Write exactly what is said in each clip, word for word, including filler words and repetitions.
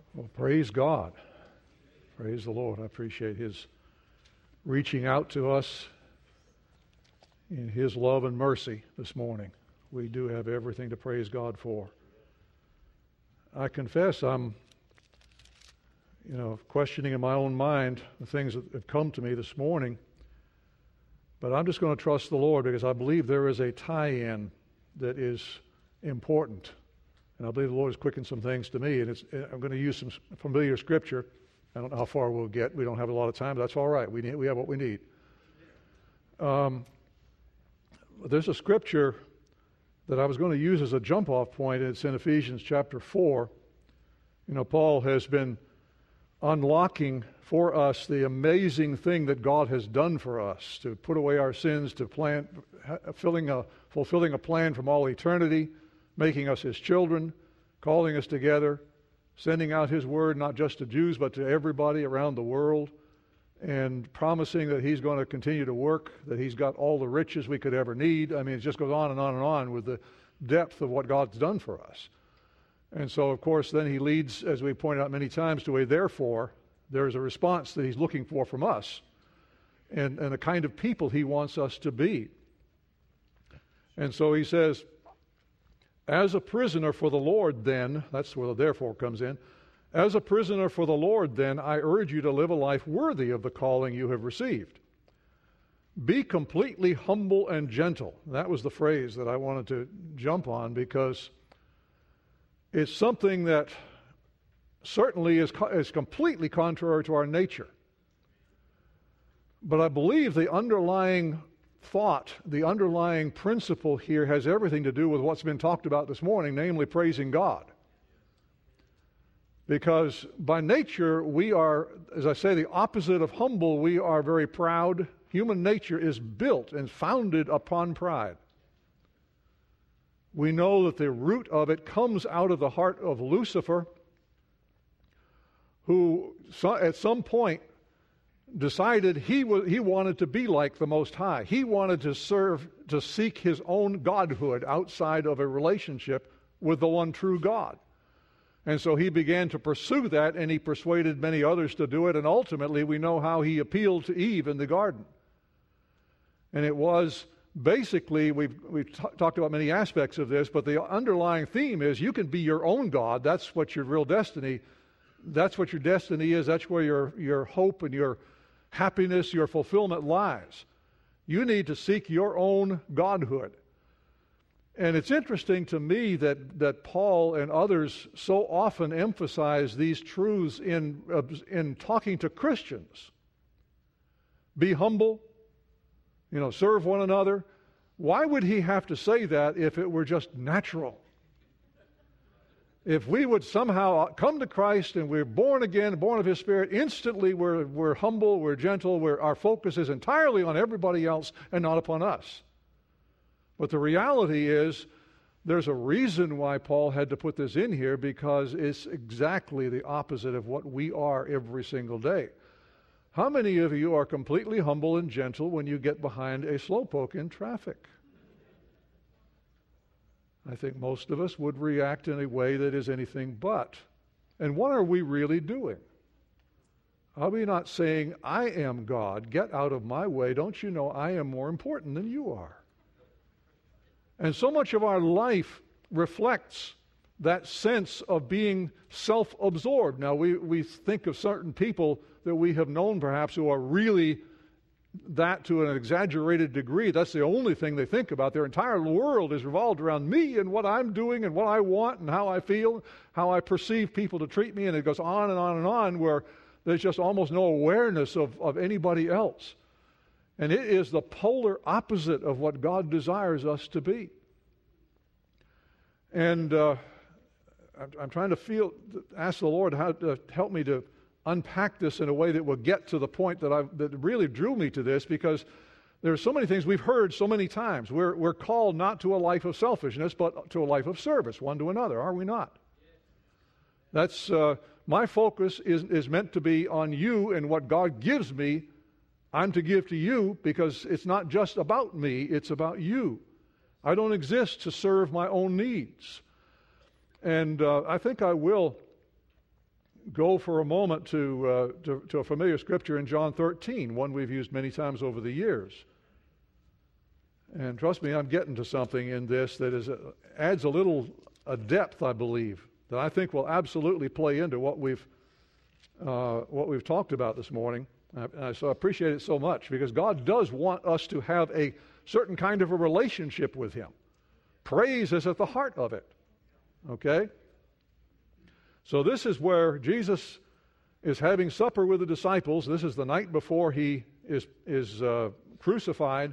Well, praise God. Praise the Lord. I appreciate His reaching out to us in His love and mercy this morning. We do have everything to praise God for. I confess I'm, you know, questioning in my own mind the things that have come to me this morning, but I'm just going to trust the Lord because I believe there is a tie-in that is important. And I believe the Lord has quickened some things to me, and it's, I'm going to use some familiar scripture. I don't know how far we'll get. We don't have a lot of time, but that's all right. We need, we have what we need. Um, there's a scripture that I was going to use as a jump-off point. It's in Ephesians chapter four. You know, Paul has been unlocking for us the amazing thing that God has done for us to put away our sins, to plan, filling a, fulfilling a plan from all eternity, making us His children, calling us together, sending out His word not just to Jews but to everybody around the world, and promising that He's going to continue to work, that He's got all the riches we could ever need. I mean, it just goes on and on and on with the depth of what God's done for us. And so, of course, then He leads, as we pointed out many times, to a therefore. There's a response that He's looking for from us and, and the kind of people He wants us to be. And so He says, as a prisoner for the Lord, then, that's where the therefore comes in, as a prisoner for the Lord, then, I urge you to live a life worthy of the calling you have received. Be completely humble and gentle. That was the phrase that I wanted to jump on because it's something that certainly is, is completely contrary to our nature. But I believe the underlying thought, the underlying principle here has everything to do with what's been talked about this morning, namely praising God. Because by nature, we are, as I say, the opposite of humble. We are very proud. Human nature is built and founded upon pride. We know that the root of it comes out of the heart of Lucifer, who at some point decided he was, he wanted to be like the Most High. He wanted to serve, to seek his own godhood outside of a relationship with the one true God. And so he began to pursue that, and he persuaded many others to do it, and ultimately we know how he appealed to Eve in the garden. And it was basically, we've, we've t- talked about many aspects of this, but the underlying theme is you can be your own God. That's what your real destiny, that's what your destiny is. That's where your, your hope and your happiness, your fulfillment lies. You need to seek your own godhood. And it's interesting to me that, that Paul and others so often emphasize these truths in, uh, in talking to Christians. Be humble, you know, serve one another. Why would he have to say that if it were just natural? If we would somehow come to Christ and we're born again, born of His Spirit, instantly we're, we're humble, we're gentle, we're, our focus is entirely on everybody else and not upon us. But the reality is there's a reason why Paul had to put this in here, because it's exactly the opposite of what we are every single day. How many of you are completely humble and gentle when you get behind a slowpoke in traffic? I think most of us would react in a way that is anything but. And what are we really doing? Are we not saying, I am God, get out of my way, don't you know I am more important than you are? And so much of our life reflects that sense of being self-absorbed. Now, we, we think of certain people that we have known perhaps who are really that to an exaggerated degree. That's the only thing they think about. Their entire world is revolved around me and what I'm doing and what I want and how I feel, how I perceive people to treat me, and it goes on and on and on, where there's just almost no awareness of, of anybody else. And it is the polar opposite of what God desires us to be. And uh, I'm, I'm trying to feel, ask the Lord how to help me to unpack this in a way that will get to the point that I that really drew me to this, because there are so many things we've heard so many times. We're we're called not to a life of selfishness, but to a life of service, one to another. Are we not? That's uh, my focus is is meant to be on you and what God gives me. I'm to give to you, because it's not just about me; it's about you. I don't exist to serve my own needs, and uh, I think I will go for a moment to, uh, to, to a familiar scripture in John thirteen, one we've used many times over the years. And trust me, I'm getting to something in this that is a, adds a little a depth, I believe, that I think will absolutely play into what we've uh, what we've talked about this morning. Uh, and I so I appreciate it so much, because God does want us to have a certain kind of a relationship with Him. Praise is at the heart of it. Okay? So this is where Jesus is having supper with the disciples. This is the night before He is, is uh, crucified.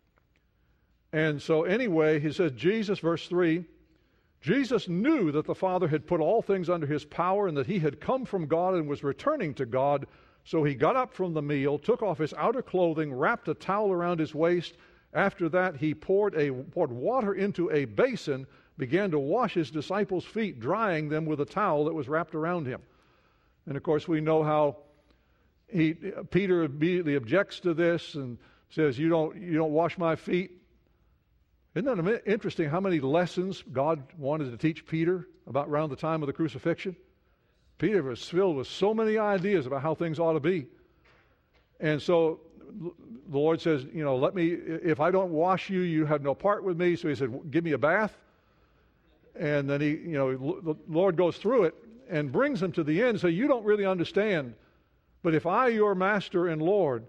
And so anyway, he says, Jesus, verse three, Jesus knew that the Father had put all things under His power and that He had come from God and was returning to God. So He got up from the meal, took off His outer clothing, wrapped a towel around His waist. After that, He poured, a, poured water into a basin, began to wash His disciples' feet, drying them with a towel that was wrapped around Him. And of course, we know how he, Peter immediately objects to this and says, you don't, you don't wash my feet. Isn't that interesting how many lessons God wanted to teach Peter about around the time of the crucifixion? Peter was filled with so many ideas about how things ought to be. And so the Lord says, you know, let me, if I don't wash you, you have no part with me. So He said, give me a bath. And then He, you know, the Lord goes through it and brings him to the end. So you don't really understand. But if I, your master and Lord,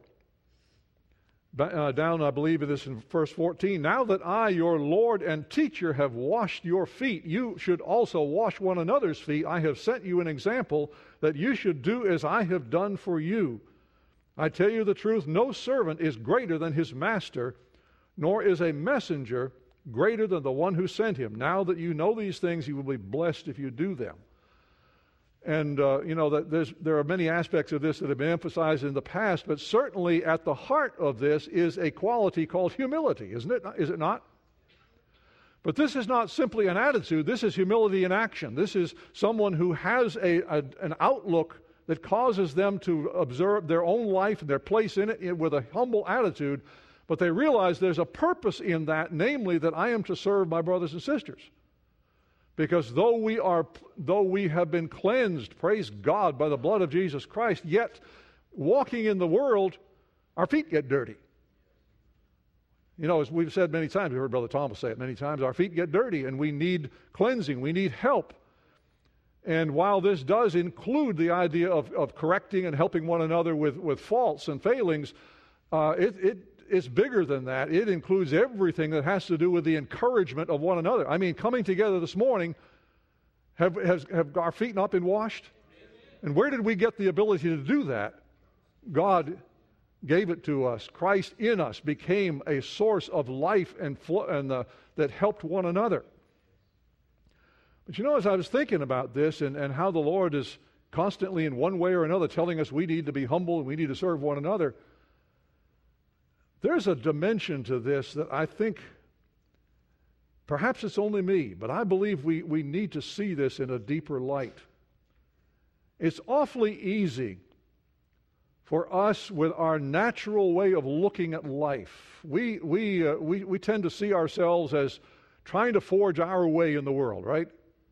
Uh, down, I believe it is in verse fourteen, now that I, your Lord and teacher, have washed your feet, you should also wash one another's feet. I have set you an example that you should do as I have done for you. I tell you the truth, no servant is greater than his master, nor is a messenger greater than the one who sent him. Now that you know these things, you will be blessed if you do them. And, uh, you know, that there's, there are many aspects of this that have been emphasized in the past, but certainly at the heart of this is a quality called humility, isn't it? Is it not? But this is not simply an attitude. This is humility in action. This is someone who has a, a, an outlook that causes them to observe their own life and their place in it with a humble attitude, but they realize there's a purpose in that, namely that I am to serve my brothers and sisters. Because though we are, though we have been cleansed, praise God, by the blood of Jesus Christ, yet walking in the world, our feet get dirty. You know, as we've said many times, we heard Brother Thomas say it many times, our feet get dirty and we need cleansing, we need help. And while this does include the idea of, of correcting and helping one another with, with faults and failings, uh, it, it it's bigger than that. It includes everything that has to do with the encouragement of one another. I mean, coming together this morning, have, has, have our feet not been washed? And where did we get the ability to do that? God gave it to us. Christ in us became a source of life and, flo- and uh, that helped one another. But you know, as I was thinking about this and, and how the Lord is constantly in one way or another telling us we need to be humble and we need to serve one another, there's a dimension to this that I think, perhaps it's only me, but I believe we, we need to see this in a deeper light. It's awfully easy for us with our natural way of looking at life. We, we, uh, we, we tend to see ourselves as trying to forge our way in the world, right?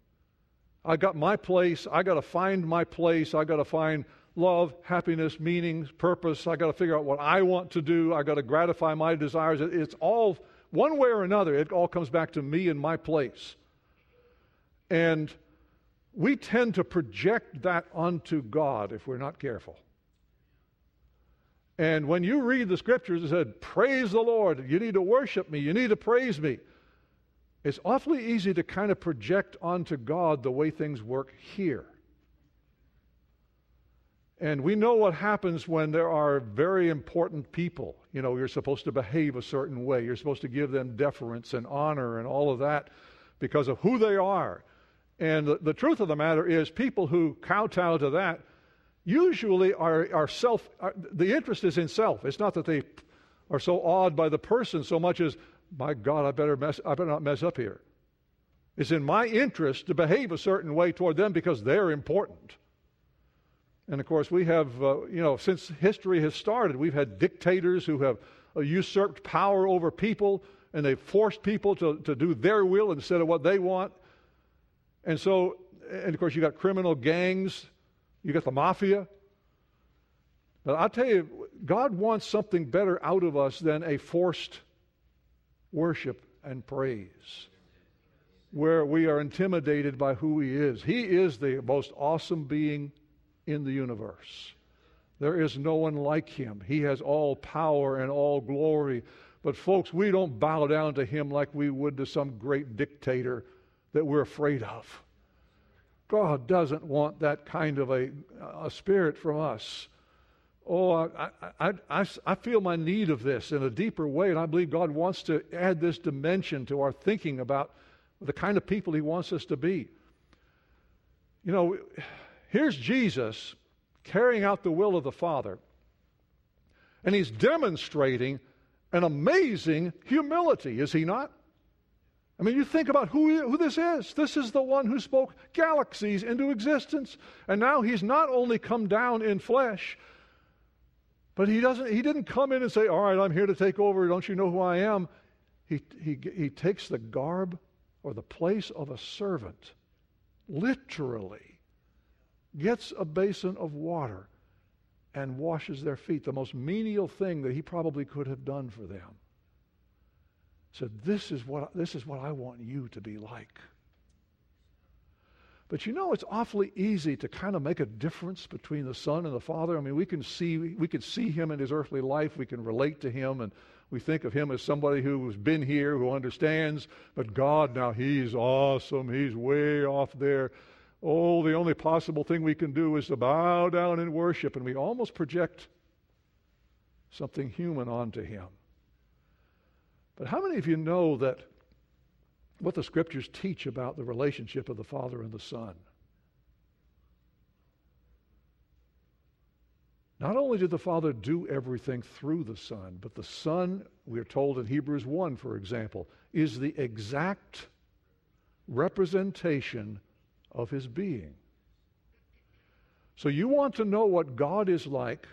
I got my place, I got to find my place, I got to find love, happiness, meaning, purpose. I got to figure out what I want to do. I got to gratify my desires. It's all, one way or another, it all comes back to me and my place. And we tend to project that onto God if we're not careful. And when you read the scriptures, it said, praise the Lord. You need to worship me. You need to praise me. It's awfully easy to kind of project onto God the way things work here. And we know what happens when there are very important people. You know, you're supposed to behave a certain way. You're supposed to give them deference and honor and all of that because of who they are. And the, the truth of the matter is people who kowtow to that usually are, are self, are, the interest is in self. It's not that they are so awed by the person so much as, my God, I better mess, I better not mess up here. It's in my interest to behave a certain way toward them because they're important. And of course, we have, uh, you know, since history has started, we've had dictators who have uh, usurped power over people, and they've forced people to, to do their will instead of what they want. And so, and of course, you got criminal gangs You got the mafia. But I'll tell you, God wants something better out of us than a forced worship and praise, where we are intimidated by who He is. He is the most awesome being in the universe. There is no one like Him. He has all power and all glory. But folks, we don't bow down to Him like we would to some great dictator that we're afraid of. God doesn't want that kind of a, a spirit from us. Oh, I, I, I, I feel my need of this in a deeper way, and I believe God wants to add this dimension to our thinking about the kind of people He wants us to be. You know, here's Jesus carrying out the will of the Father, and He's demonstrating an amazing humility, is He not? I mean, you think about who, who this is. This is the one who spoke galaxies into existence, and now He's not only come down in flesh, but he doesn't. He didn't come in and say, all right, I'm here to take over. Don't you know who I am? He, he, he takes the garb or the place of a servant, literally, gets a basin of water and washes their feet, the most menial thing that He probably could have done for them. Said, this is what, this is what I want you to be like. But you know, it's awfully easy to kind of make a difference between the Son and the Father. I mean, we can see we can see Him in His earthly life. We can relate to Him, and we think of Him as somebody who's been here, who understands. But God, now He's awesome. He's way off there. Oh, the only possible thing we can do is to bow down and worship, and we almost project something human onto Him. But how many of you know that what the Scriptures teach about the relationship of the Father and the Son? Not only did the Father do everything through the Son, but the Son, we're told in Hebrews one, for example, is the exact representation of His being. So you want to know what God is like?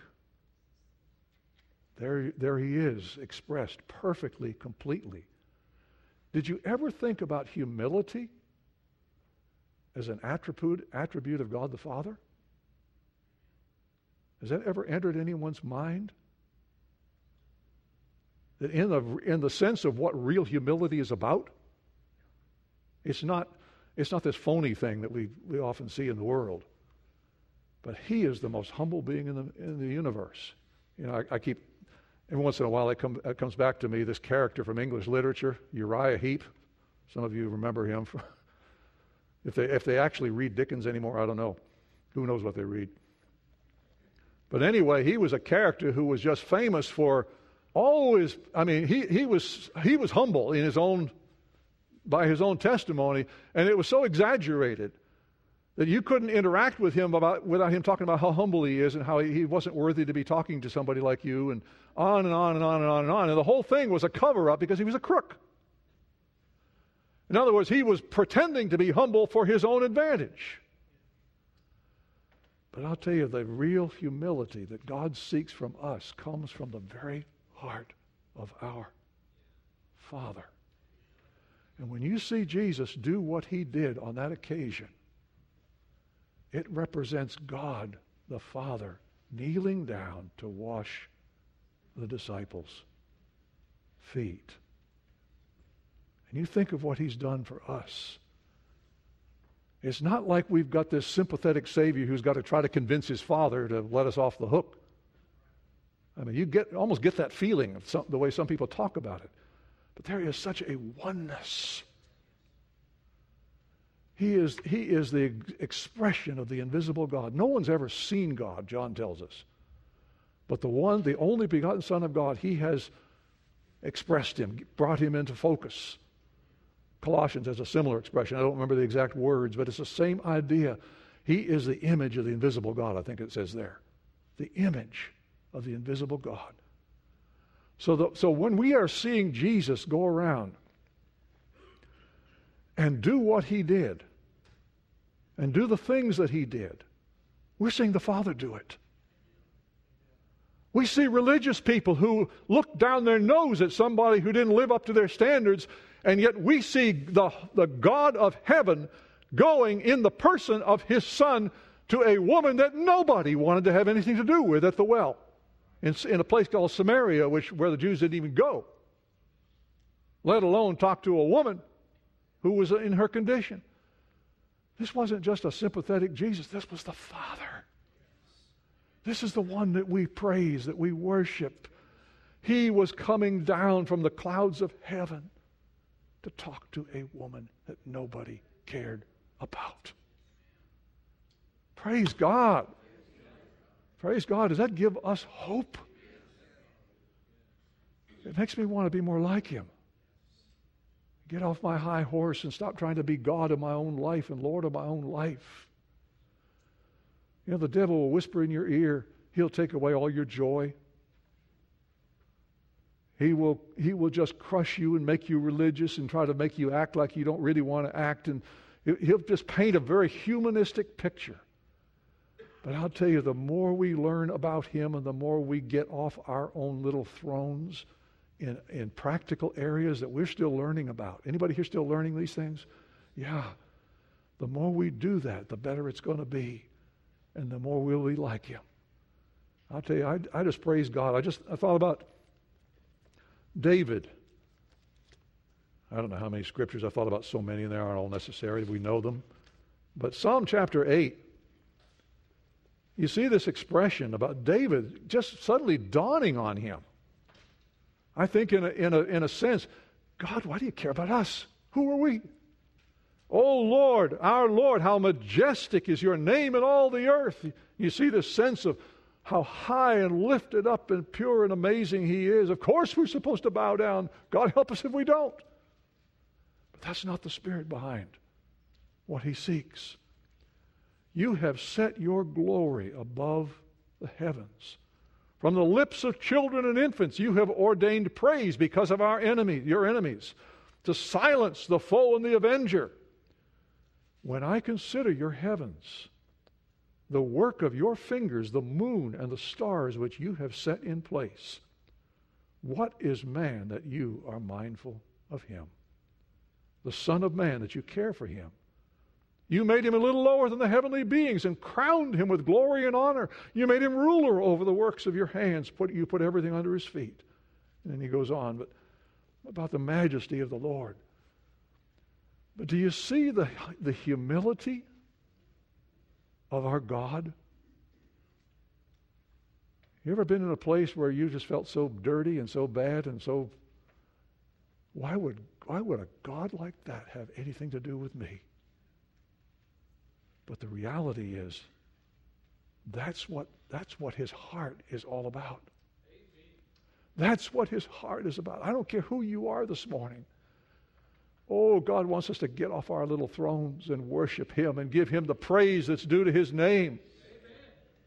There, there He is, expressed perfectly, completely. Did you ever think about humility as an attribute, attribute of God the Father? Has that ever entered anyone's mind? That in the, in the sense of what real humility is about, it's not, it's not this phony thing that we, we often see in the world. But He is the most humble being in the, in the universe. You know, I, I keep... Every once in a while, it, come, it comes back to me, this character from English literature, Uriah Heep. Some of you remember him. if they if they actually read Dickens anymore, I don't know. Who knows what they read? But anyway, he was a character who was just famous for always. I mean, he he was he was humble in his own by his own testimony, and it was so exaggerated that you couldn't interact with him about, without him talking about how humble he is and how he, he wasn't worthy to be talking to somebody like you, and on and on and on and on and on. And the whole thing was a cover-up because he was a crook. In other words, he was pretending to be humble for his own advantage. But I'll tell you, the real humility that God seeks from us comes from the very heart of our Father. And when you see Jesus do what He did on that occasion, it represents God the Father kneeling down to wash the disciples' feet. And you think of what He's done for us. It's not like we've got this sympathetic Savior who's got to try to convince His Father to let us off the hook. I mean, you get almost get that feeling of some, the way some people talk about it. But there is such a oneness. He is, he is the expression of the invisible God. No one's ever seen God, John tells us. But the one, the only begotten Son of God, He has expressed Him, brought Him into focus. Colossians has a similar expression. I don't remember the exact words, but it's the same idea. He is the image of the invisible God, I think it says there. The image of the invisible God. So, the, so when we are seeing Jesus go around and do what He did, and do the things that He did, we're seeing the Father do it. We see religious people who look down their nose at somebody who didn't live up to their standards, and yet we see the, the God of heaven going in the person of His Son to a woman that nobody wanted to have anything to do with at the well, in, in a place called Samaria, which where the Jews didn't even go, let alone talk to a woman who was in her condition. This wasn't just a sympathetic Jesus. This was the Father. This is the one that we praise, that we worship. He was coming down from the clouds of heaven to talk to a woman that nobody cared about. Praise God. Praise God. Does that give us hope? It makes me want to be more like Him. Get off my high horse and stop trying to be God of my own life and Lord of my own life. You know, the devil will whisper in your ear. He'll take away all your joy. He will, he will just crush you and make you religious and try to make you act like you don't really want to act. And he'll just paint a very humanistic picture. But I'll tell you, the more we learn about Him and the more we get off our own little thrones in, in practical areas that we're still learning about. Anybody here still learning these things? Yeah. The more we do that, the better it's going to be. And the more we'll be like Him. I'll tell you, I, I just praise God. I just I thought about David. I don't know how many scriptures. I thought about so many, and they aren't all necessary. We know them. But Psalm chapter eight, you see this expression about David just suddenly dawning on him. I think in a, in a, in a sense, God, why do you care about us? Who are we? Oh Lord, our Lord, how majestic is your name in all the earth. You see this sense of how high and lifted up and pure and amazing He is. Of course we're supposed to bow down. God help us if we don't. But that's not the spirit behind what He seeks. You have set your glory above the heavens. From the lips of children and infants you have ordained praise because of our enemy, your enemies, to silence the foe and the avenger. When I consider your heavens, the work of your fingers, the moon and the stars which you have set in place, what is man that you are mindful of him? The Son of Man that you care for him. You made him a little lower than the heavenly beings and crowned him with glory and honor. You made him ruler over the works of your hands. Put, you put everything under his feet. And then he goes on, but about the majesty of the Lord. But do you see the, the humility of our God? You ever been in a place where you just felt so dirty and so bad and so, why would, why would a God like that have anything to do with me? But the reality is, that's what, that's what His heart is all about. That's what His heart is about. I don't care who you are this morning. Oh, God wants us to get off our little thrones and worship Him and give Him the praise that's due to His name. Amen.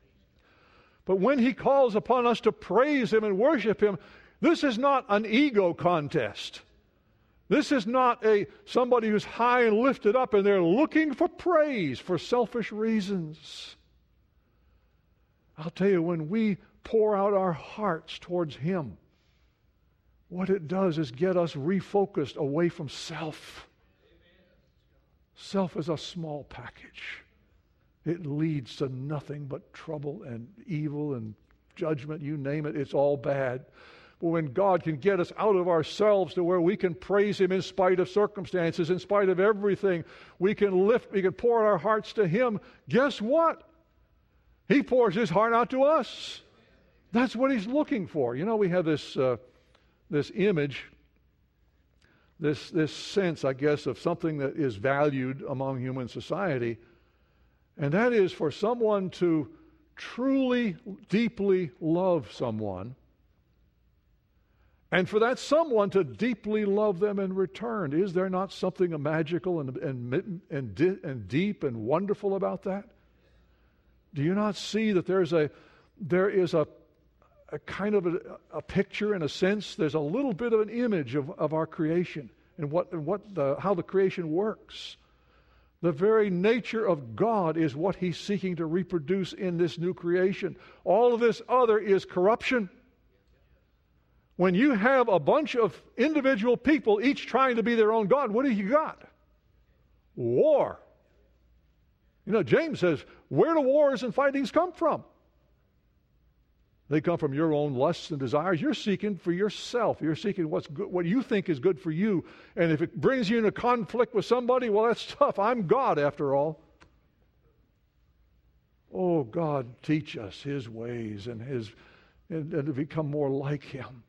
But when He calls upon us to praise Him and worship Him, this is not an ego contest. This is not a somebody who's high and lifted up and they're looking for praise for selfish reasons. I'll tell you, when we pour out our hearts towards Him, what it does is get us refocused away from self. Self is a small package. It leads to nothing but trouble and evil and judgment. You name it, it's all bad. But when God can get us out of ourselves to where we can praise Him in spite of circumstances, in spite of everything, we can lift, we can pour our hearts to Him. Guess what? He pours His heart out to us. That's what He's looking for. You know, we have this uh, this image, this this sense, I guess, of something that is valued among human society, and that is for someone to truly, deeply love someone, and for that someone to deeply love them in return. Is there not something magical and and and, and deep and wonderful about that? Do you not see that there's a there is a a kind of a, a picture, in a sense? There's a little bit of an image of, of our creation and what and what the, how the creation works. The very nature of God is what He's seeking to reproduce in this new creation. All of this other is corruption. When you have a bunch of individual people each trying to be their own God, what do you got? War. You know, James says, where do wars and fightings come from? They come from your own lusts and desires. You're seeking for yourself. You're seeking what's good, what you think is good for you. And if it brings you into conflict with somebody, well, that's tough. I'm God, after all. Oh, God, teach us His ways and His and, and to become more like Him.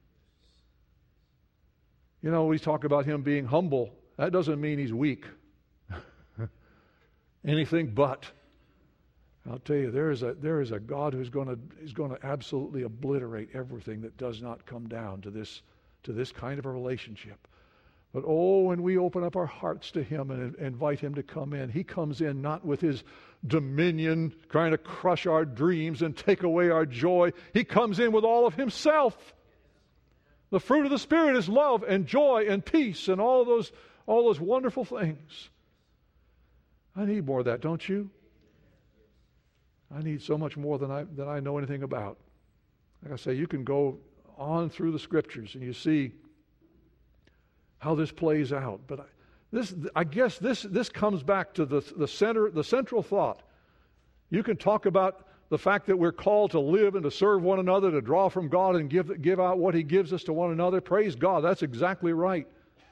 You know, we talk about Him being humble. That doesn't mean He's weak. Anything but. I'll tell you, there is a there is a God who's going to is going to absolutely obliterate everything that does not come down to this to this kind of a relationship. But oh, when we open up our hearts to Him and invite Him to come in, He comes in not with His dominion, trying to crush our dreams and take away our joy. He comes in with all of Himself. The fruit of the Spirit is love and joy and peace and all those all those wonderful things. I need more of that, don't you? I need so much more than I than I know anything about. Like I say, you can go on through the Scriptures and you see how this plays out. But I, this, I guess, this this comes back to the the center, the central thought. You can talk about the fact that we're called to live and to serve one another, to draw from God and give give out what He gives us to one another. Praise God, that's exactly right.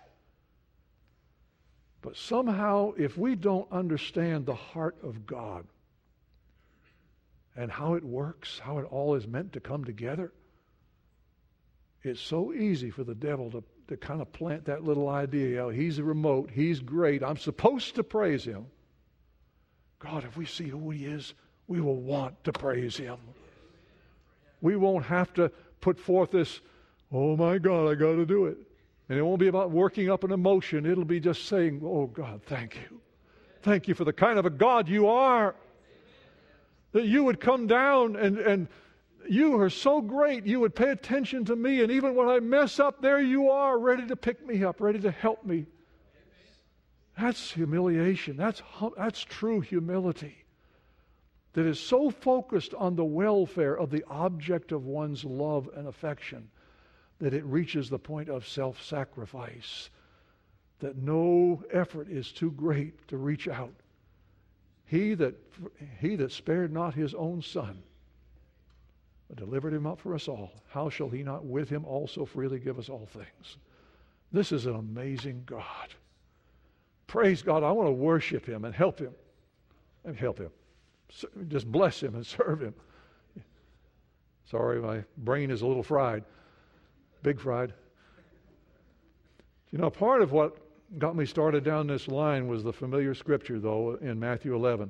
But somehow, if we don't understand the heart of God, and how it works, how it all is meant to come together, it's so easy for the devil to, to kind of plant that little idea. You know, He's remote, He's great, I'm supposed to praise Him. God, if we see who He is, we will want to praise Him. We won't have to put forth this, oh my God, I got to do it. And it won't be about working up an emotion. It'll be just saying, oh God, thank you. Thank you for the kind of a God you are. That you would come down and, and you are so great, you would pay attention to me, and even when I mess up, there you are, ready to pick me up, ready to help me. That's humiliation. That's, that's true humility. That is so focused on the welfare of the object of one's love and affection that it reaches the point of self-sacrifice, that no effort is too great to reach out. He that, he that spared not His own Son, but delivered Him up for us all, how shall He not with Him also freely give us all things? This is an amazing God. Praise God. I want to worship Him and help Him. And help Him. Just bless Him and serve Him. Sorry, my brain is a little fried. Big fried. You know, part of what got me started down this line was the familiar scripture, though, in Matthew eleven.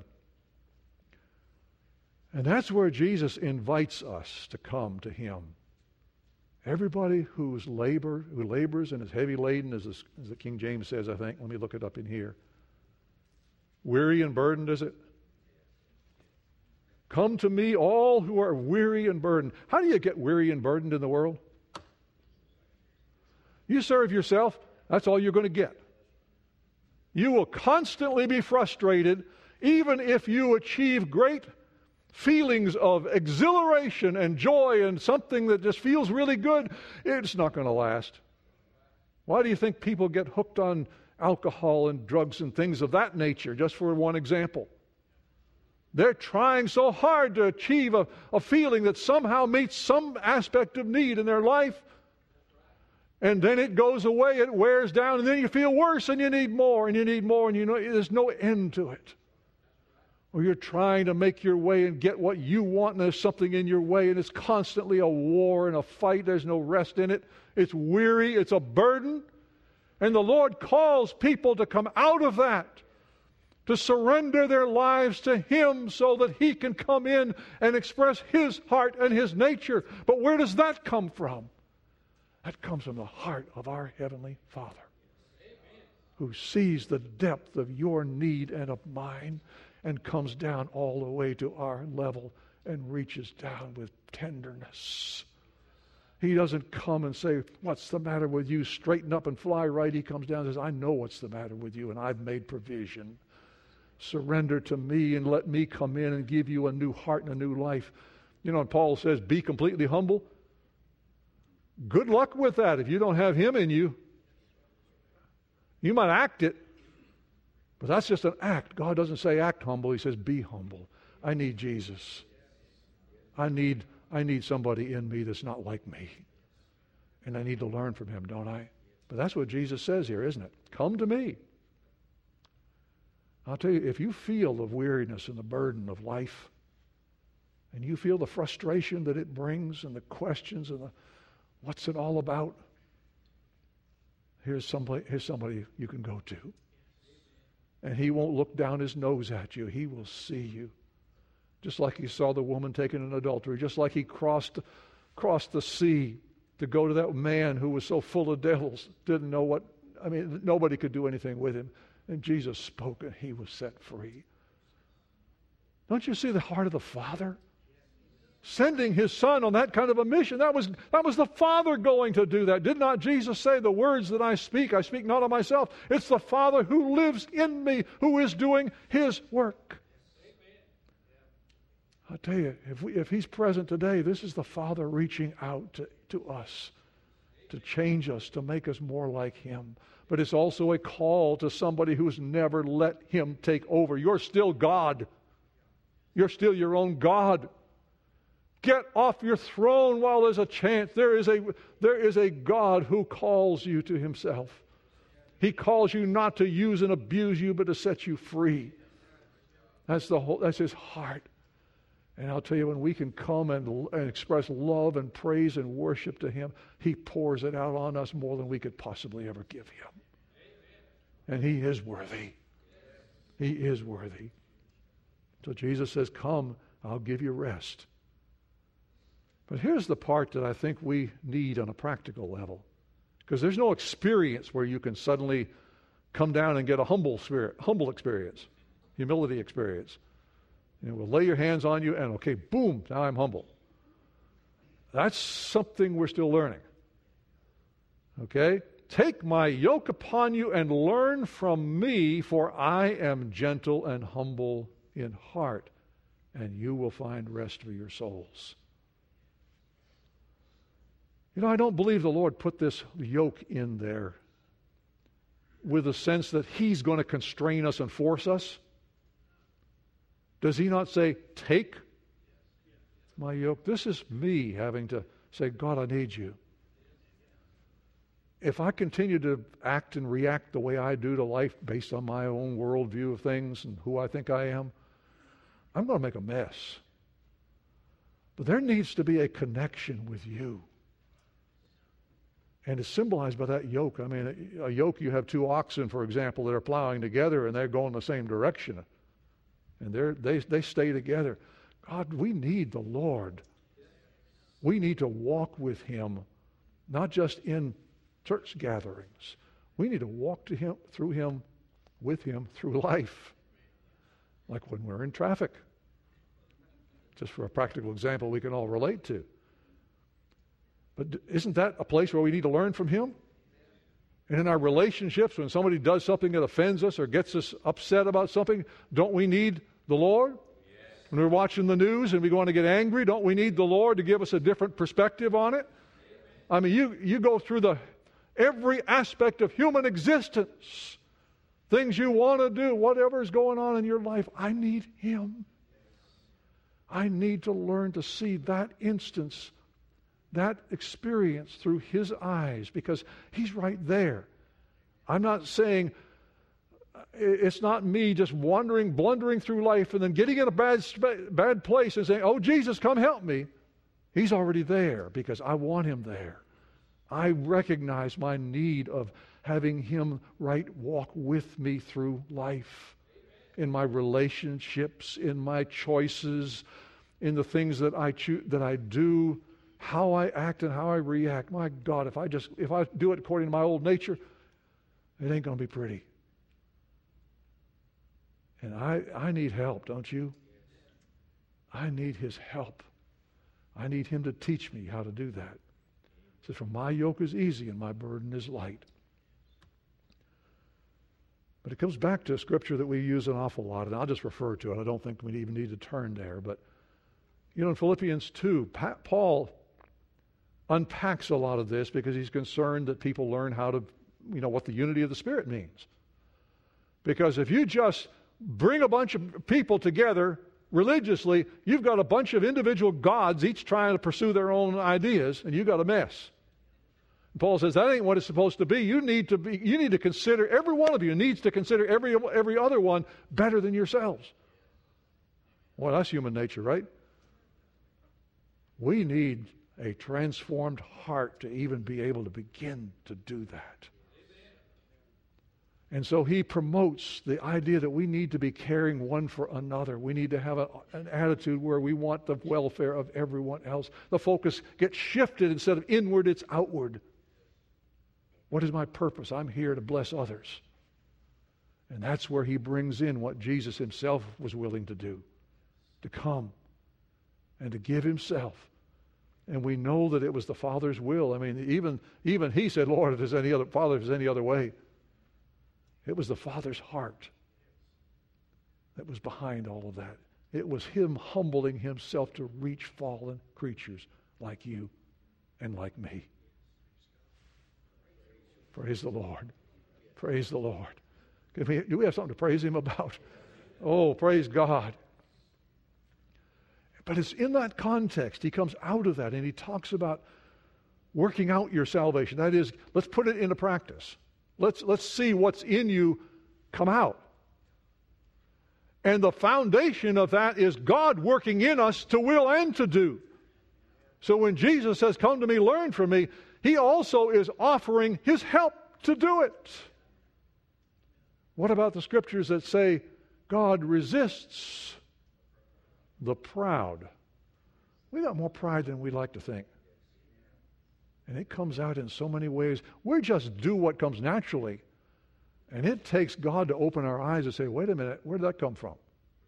And that's where Jesus invites us to come to Him. Everybody who's labor, who labors and is heavy laden, as, this, as the King James says, I think. Let me look it up in here. Weary and burdened, is it? Come to me, all who are weary and burdened. How do you get weary and burdened in the world? You serve yourself, that's all you're going to get. You will constantly be frustrated, even if you achieve great feelings of exhilaration and joy and something that just feels really good. It's not going to last. Why do you think people get hooked on alcohol and drugs and things of that nature, just for one example? They're trying so hard to achieve a, a feeling that somehow meets some aspect of need in their life. And then it goes away, it wears down, and then you feel worse and you need more and you need more, and you know there's no end to it. Or you're trying to make your way and get what you want, and there's something in your way, and it's constantly a war and a fight. There's no rest in it. It's weary, it's a burden. And the Lord calls people to come out of that, to surrender their lives to Him so that He can come in and express His heart and His nature. But where does that come from? That comes from the heart of our Heavenly Father, who sees the depth of your need and of mine and comes down all the way to our level and reaches down with tenderness. He doesn't come and say, what's the matter with you? Straighten up and fly right. He comes down and says, I know what's the matter with you, and I've made provision. Surrender to me and let me come in and give you a new heart and a new life. You know, and Paul says, be completely humble. Good luck with that if you don't have Him in you. You might act it, But that's just an act. God doesn't say act humble. He says be humble. I need Jesus. I need, I need somebody in me that's not like me. And I need to learn from him, don't I? But that's what Jesus says here, isn't it? Come to me. I'll tell you, if you feel the weariness and the burden of life, and you feel the frustration that it brings and the questions and the what's it all about, here's somebody, here's somebody you can go to. And he won't look down his nose at you. He will see you. Just like he saw the woman taken in adultery, just like he crossed, crossed the sea to go to that man who was so full of devils, didn't know what, I mean, nobody could do anything with him. And Jesus spoke and he was set free. Don't you see the heart of the Father? Sending his Son on that kind of a mission. That was, that was the Father going to do that. Did not Jesus say, the words that I speak, I speak not of myself. It's the Father who lives in me, who is doing his work. I tell you, if, we, if he's present today, this is the Father reaching out to, to us, to change us, to make us more like him. But it's also a call to somebody who's never let him take over. You're still God. You're still your own God. Get off your throne while there's a chance. There is a, there is a God who calls you to himself. He calls you not to use and abuse you, but to set you free. That's the whole, that's his heart. And I'll tell you, when we can come and, and express love and praise and worship to him, he pours it out on us more than we could possibly ever give him. And he is worthy. He is worthy. So Jesus says, come, I'll give you rest. But here's the part that I think we need on a practical level. Because there's no experience where you can suddenly come down and get a humble spirit, humble experience, humility experience. And we'll lay your hands on you and, okay, boom, now I'm humble. That's something we're still learning. Okay? Take my yoke upon you and learn from me, for I am gentle and humble in heart, and you will find rest for your souls. You know, I don't believe the Lord put this yoke in there with a sense that he's going to constrain us and force us. Does he not say, take my yoke? This is me having to say, God, I need you. If I continue to act and react the way I do to life based on my own worldview of things and who I think I am, I'm going to make a mess. But there needs to be a connection with you. And it's symbolized by that yoke. I mean, a, a yoke, you have two oxen, for example, that are plowing together and they're going the same direction. And they're, they they stay together. God, we need the Lord. We need to walk with him, not just in church gatherings. We need to walk to him, through him, with him, through life. Like when we're in traffic. Just for a practical example we can all relate to. But isn't that a place where we need to learn from him? And in our relationships, when somebody does something that offends us or gets us upset about something, don't we need the Lord? Yes. When we're watching the news and we want to get angry, don't we need the Lord to give us a different perspective on it? I mean, you, you go through the every aspect of human existence. Things you want to do, whatever's going on in your life, I need him. I need to learn to see that instance, that experience through his eyes, because he's right there. I'm not saying it's not me just wandering, blundering through life and then getting in a bad, bad place and saying, oh, Jesus, come help me. He's already there because I want him there. I recognize my need of having him right walk with me through life, in my relationships, in my choices, in the things that I choose, that I do, how I act and how I react. My God, if I just if I do it according to my old nature, it ain't going to be pretty. And I, I need help, don't you? I need his help. I need him to teach me how to do that. He says, for my yoke is easy and my burden is light. But it comes back to a scripture that we use an awful lot, and I'll just refer to it. I don't think we even need to turn there. But, you know, in Philippians two, Paul unpacks a lot of this because he's concerned that people learn how to, you know, what the unity of the Spirit means. Because if you just bring a bunch of people together religiously, you've got a bunch of individual gods, each trying to pursue their own ideas, and you've got a mess. Paul says that ain't what it's supposed to be. You need to be. You need to consider, every one of you needs to consider every every other one better than yourselves. Well, that's human nature, right? We need a transformed heart to even be able to begin to do that. And so he promotes the idea that we need to be caring one for another. We need to have a, an attitude where we want the welfare of everyone else. The focus gets shifted. Instead of inward, it's outward. What is my purpose? I'm here to bless others. And that's where he brings in what Jesus himself was willing to do, to come and to give himself. And we know that it was the Father's will. I mean, even, even he said, Lord, if there's any other, Father, if there's any other way. It was the Father's heart that was behind all of that. It was him humbling himself to reach fallen creatures like you and like me. Praise the Lord. Praise the Lord. Can we, do we have something to praise him about? Oh, praise God. But it's in that context, he comes out of that and he talks about working out your salvation. That is, let's put it into practice. Let's, let's see what's in you come out. And the foundation of that is God working in us to will and to do. So when Jesus says, come to me, learn from me, he also is offering his help to do it. What about the scriptures that say God resists the proud? We got more pride than we like to think. And it comes out in so many ways. We just do what comes naturally. And it takes God to open our eyes and say, wait a minute, where did that come from?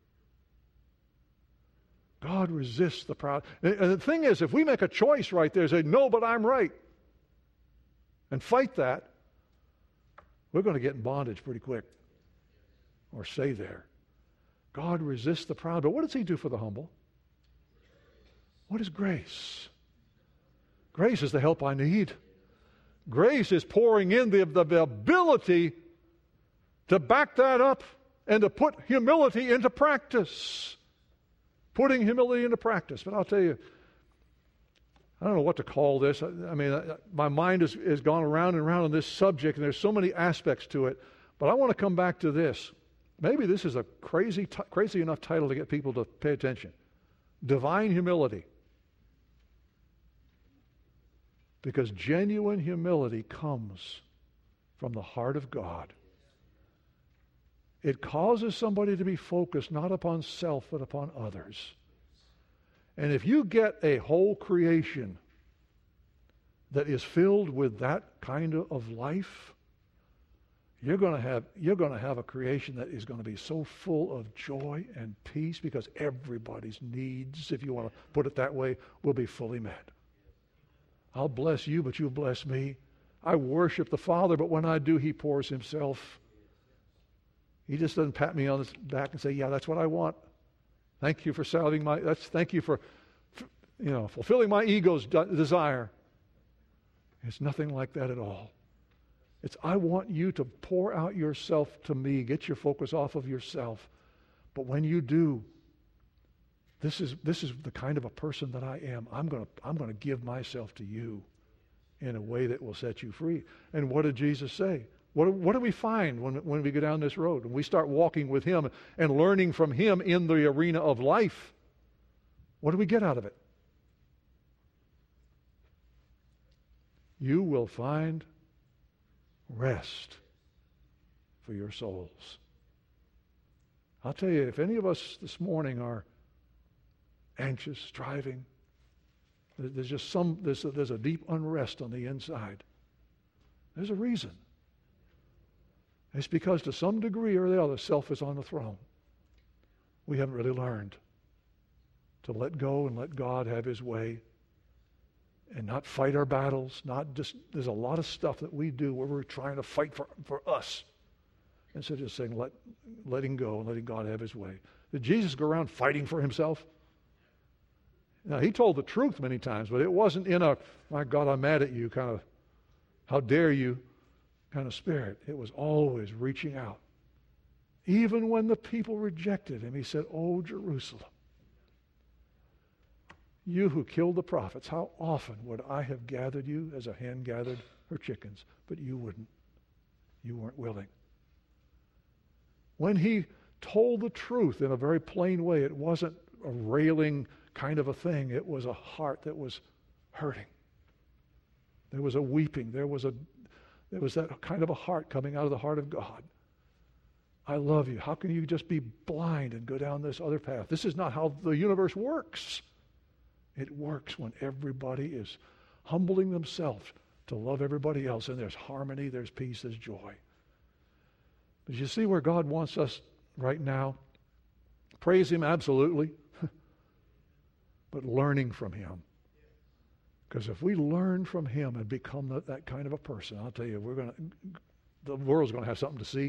God resists the proud. And the thing is, if we make a choice right there, say, no, but I'm right, and fight that, we're going to get in bondage pretty quick. Or stay there. God resists the proud. But what does he do for the humble? What is grace? Grace is the help I need. Grace is pouring in the, the, the ability to back that up and to put humility into practice. Putting humility into practice. But I'll tell you, I don't know what to call this. I, I mean, I, my mind has, has gone around and around on this subject, and there's so many aspects to it. But I want to come back to this. Maybe this is a crazy, t- crazy enough title to get people to pay attention. Divine humility. Because genuine humility comes from the heart of God. It causes somebody to be focused not upon self, but upon others. And if you get a whole creation that is filled with that kind of life, you're going to have, you're going to have a creation that is going to be so full of joy and peace, because everybody's needs, if you want to put it that way, will be fully met. I'll bless you, but you'll bless me. I worship the Father, but when I do, he pours himself. He just doesn't pat me on the back and say, yeah, that's what I want. Thank you for salving my, that's, thank you for, you know, fulfilling my ego's de- desire. It's nothing like that at all. It's, I want you to pour out yourself to me. Get your focus off of yourself. But when you do, This is this is the kind of a person that I am. I'm going to I'm going to give myself to you in a way that will set you free. And what did Jesus say? What, what do we find when, when we go down this road? When we start walking with him and learning from him in the arena of life, what do we get out of it? You will find rest for your souls. I'll tell you, if any of us this morning are anxious, striving, there's just some, there's a, there's a deep unrest on the inside. There's a reason. It's because to some degree or the other, self is on the throne. We haven't really learned to let go and let God have his way and not fight our battles. Not just, there's a lot of stuff that we do where we're trying to fight for, for us instead of just saying, let, letting go and letting God have his way. Did Jesus go around fighting for himself? Now, he told the truth many times, but it wasn't in a, my God, I'm mad at you kind of, how dare you kind of spirit. It was always reaching out Even when the people rejected him, he said, "Oh, Jerusalem, you who killed the prophets, how often would I have gathered you as a hen gathered her chickens, but you wouldn't. You weren't willing." When he told the truth in a very plain way, it wasn't a railing kind of a thing. It was a heart that was hurting. There was a weeping. There was a there was that kind of a heart coming out of the heart of God. I love you. How can you just be blind and go down this other path? This is not how the universe works. It works when everybody is humbling themselves to love everybody else, and there's harmony, there's peace, there's joy. But you see where God wants us right now? Praise him, absolutely, but learning from him. Because if we learn from him and become that, that kind of a person, I'll tell you, we're going to, the world's going to have something to see.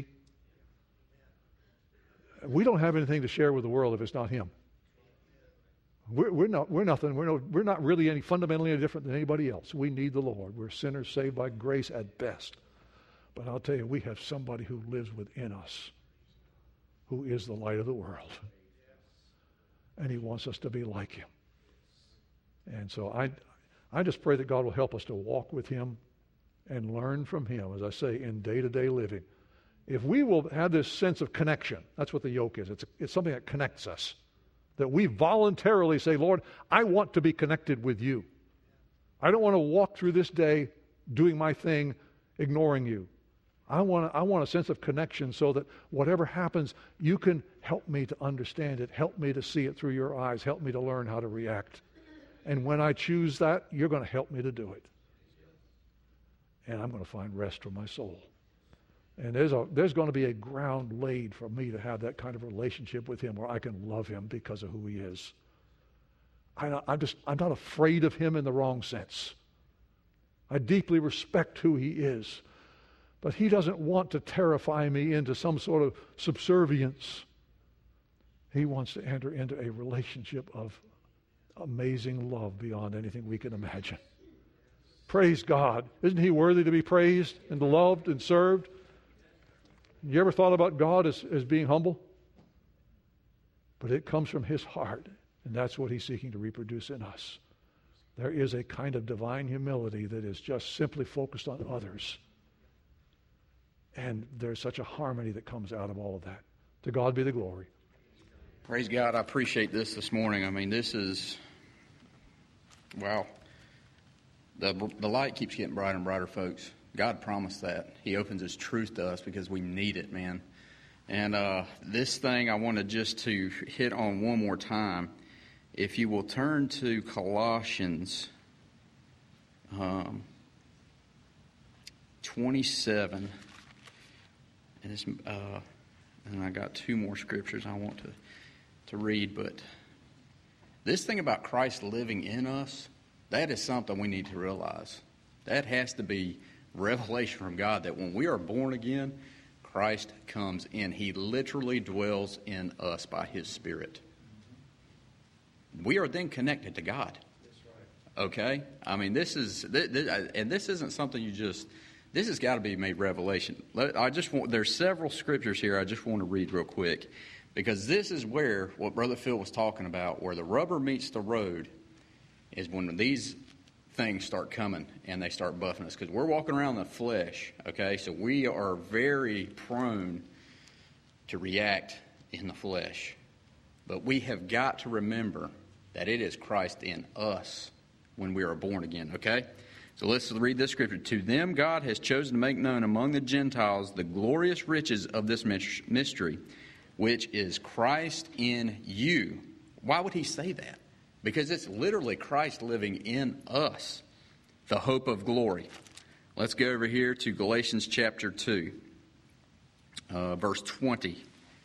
We don't have anything to share with the world if it's not him. We're, we're not. We're nothing. We're no. We're not really any fundamentally any different than anybody else. We need the Lord. We're sinners saved by grace at best. But I'll tell you, we have somebody who lives within us, who is the light of the world, and he wants us to be like him. And so I, I just pray that God will help us to walk with him and learn from him, as I say, in day-to-day living. If we will have this sense of connection, that's what the yoke is. It's, it's something that connects us. That we voluntarily say, "Lord, I want to be connected with you. I don't want to walk through this day doing my thing, ignoring you. I want, I want a sense of connection so that whatever happens, you can help me to understand it, help me to see it through your eyes, help me to learn how to react. And when I choose that, you're going to help me to do it. And I'm going to find rest for my soul." And there's a, there's going to be a ground laid for me to have that kind of relationship with him where I can love him because of who he is. I, I'm just, I'm not afraid of him in the wrong sense. I deeply respect who he is. But he doesn't want to terrify me into some sort of subservience. He wants to enter into a relationship of amazing love beyond anything we can imagine. Praise God. Isn't he worthy to be praised and loved and served? You ever thought about God as, as being humble? But it comes from his heart, and that's what he's seeking to reproduce in us. There is a kind of divine humility that is just simply focused on others. And there's such a harmony that comes out of all of that. To God be the glory. Praise God. I appreciate this this morning. I mean, this is, wow. The, the light keeps getting brighter and brighter, folks. God promised that. He opens his truth to us because we need it, man. And uh, this thing I wanted just to hit on one more time. If you will turn to Colossians um, twenty-seven, and, it's, uh, and I got two more scriptures I want to, to read, but this thing about Christ living in us, that is something we need to realize. That has to be revelation from God, that when we are born again, Christ comes in. He literally dwells in us by his Spirit. We are then connected to God. Okay? I mean, this is, and this isn't something you just, this has got to be made revelation. I just want, there's several scriptures here I just want to read real quick, because this is where, what Brother Phil was talking about, where the rubber meets the road, is when these things start coming and they start buffing us, because we're walking around in the flesh, okay? So we are very prone to react in the flesh. But we have got to remember that it is Christ in us when we are born again, okay? So let's read this scripture. To them God has chosen to make known among the Gentiles the glorious riches of this mystery, which is Christ in you. Why would he say that? Because it's literally Christ living in us, the hope of glory. Let's go over here to Galatians chapter two, uh, verse twenty.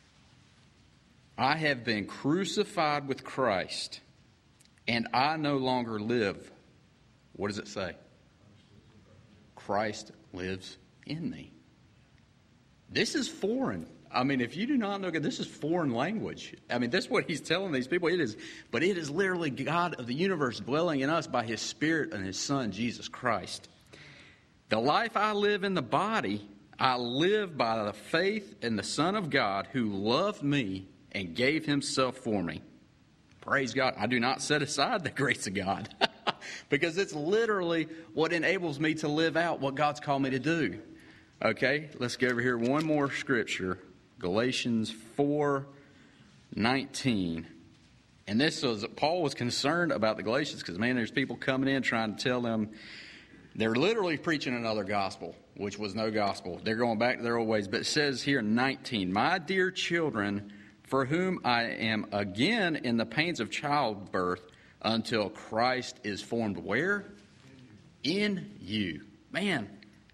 I have been crucified with Christ, and I no longer live. What does it say? Christ lives in me. This is foreign. I mean, if you do not know God, this is foreign language. I mean, that's what he's telling these people. It is, but it is literally God of the universe dwelling in us by his Spirit and his Son, Jesus Christ. The life I live in the body, I live by the faith in the Son of God who loved me and gave himself for me. Praise God. I do not set aside the grace of God because it's literally what enables me to live out what God's called me to do. Okay, let's go over here. One more scripture. Galatians four nineteen. And this was, Paul was concerned about the Galatians because, man, there's people coming in trying to tell them they're literally preaching another gospel, which was no gospel. They're going back to their old ways. But it says here in nineteen, my dear children, for whom I am again in the pains of childbirth until Christ is formed where? In you. Man,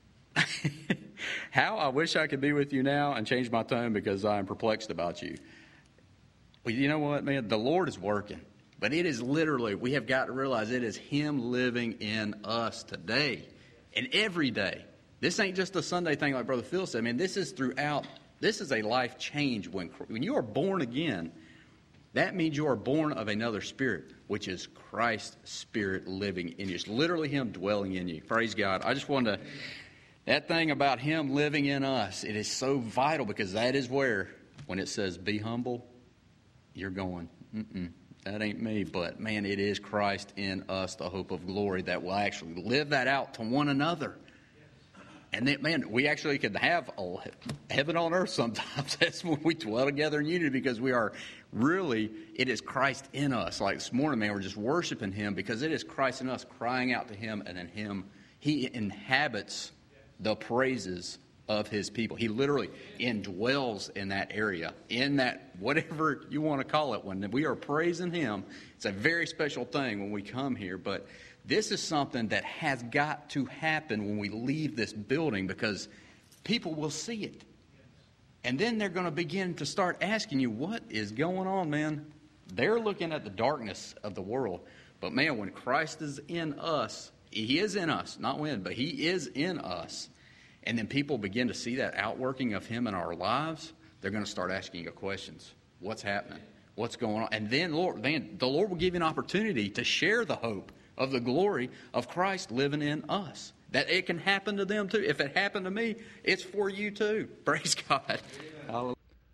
how I wish I could be with you now and change my tone because I am perplexed about you. Well, you know what, man? The Lord is working. But it is literally, we have got to realize it is Him living in us today and every day. This ain't just a Sunday thing like Brother Phil said. I mean, this is throughout. This is a life change. When, when you are born again, that means you are born of another spirit, which is Christ's Spirit living in you. It's literally Him dwelling in you. Praise God. I just wanted to, that thing about Him living in us, it is so vital because that is where, when it says be humble, you're going, mm-mm. That ain't me, but man, it is Christ in us, the hope of glory, that will actually live that out to one another. And then, man, we actually could have a heaven on earth sometimes. That's when we dwell together in unity because we are really, it is Christ in us. Like this morning, man, we're just worshiping Him because it is Christ in us crying out to Him, and in Him, He inhabits the praises of His people. He literally indwells in that area, in that, whatever you want to call it. When we are praising Him, it's a very special thing when we come here. But this is something that has got to happen when we leave this building because people will see it. And then they're going to begin to start asking you, what is going on, man? They're looking at the darkness of the world. But man, when Christ is in us, He is in us, not when, but He is in us. And then people begin to see that outworking of Him in our lives, they're going to start asking you questions. What's happening? What's going on? And then, Lord, man, the Lord will give you an opportunity to share the hope of the glory of Christ living in us. That it can happen to them too. If it happened to me, it's for you too. Praise God. Hallelujah.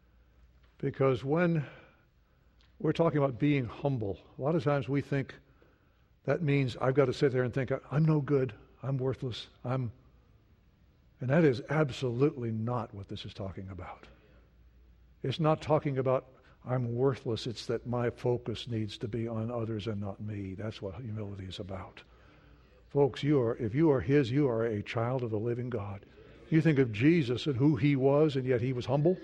Because when we're talking about being humble, a lot of times we think that means I've got to sit there and think, I'm no good, I'm worthless, I'm... And that is absolutely not what this is talking about. It's not talking about I'm worthless. It's that my focus needs to be on others and not me. That's what humility is about. Folks, you are, if you are His, you are a child of the living God. You think of Jesus and who He was, and yet He was humble.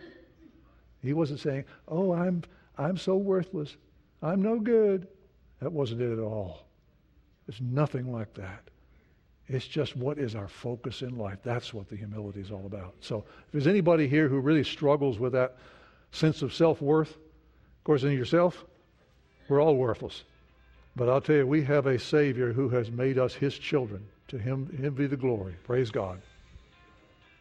He wasn't saying, oh, I'm, I'm so worthless. I'm no good. That wasn't it at all. It's nothing like that. It's just what is our focus in life. That's what the humility is all about. So if there's anybody here who really struggles with that sense of self-worth, of course, in yourself, we're all worthless. But I'll tell you, we have a Savior who has made us His children. To Him, Him be the glory. Praise God.